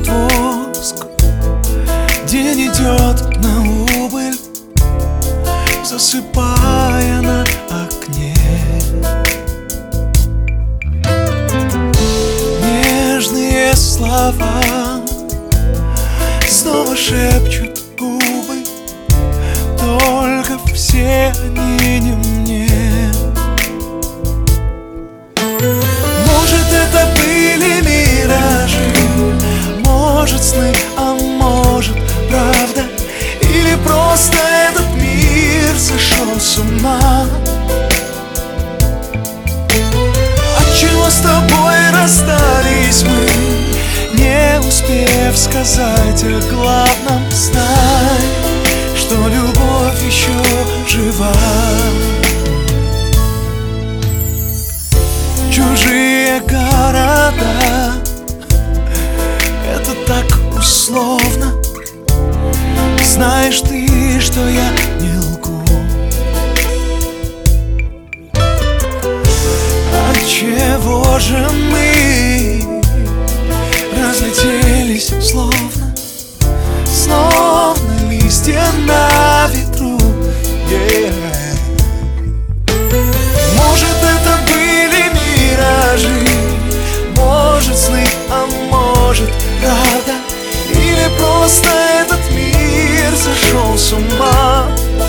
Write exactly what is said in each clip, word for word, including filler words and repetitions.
тает воск, день идет на убыль, засыпая на окне. Нежные слова снова шепчут губы, только все они не мне. Может, это были миражи, может, сны, а может, правда, или просто этот мир сошел с ума. Отчего с тобой расстались мы, не успев сказать о главном? Знай, что любовь еще жива. Чужие города — это так условно. Знаешь ты, что я не лгу. Отчего же мы разлетелись словно, словно листья на ветру? Yeah. Может, это были миражи, может, сны, а может, правда, или просто этот мир сошел с ума.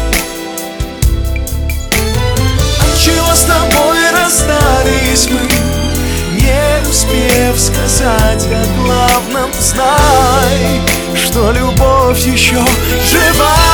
Отчего с тобой расстались мы, не успев сказать о главном? Знай, что любовь еще жива.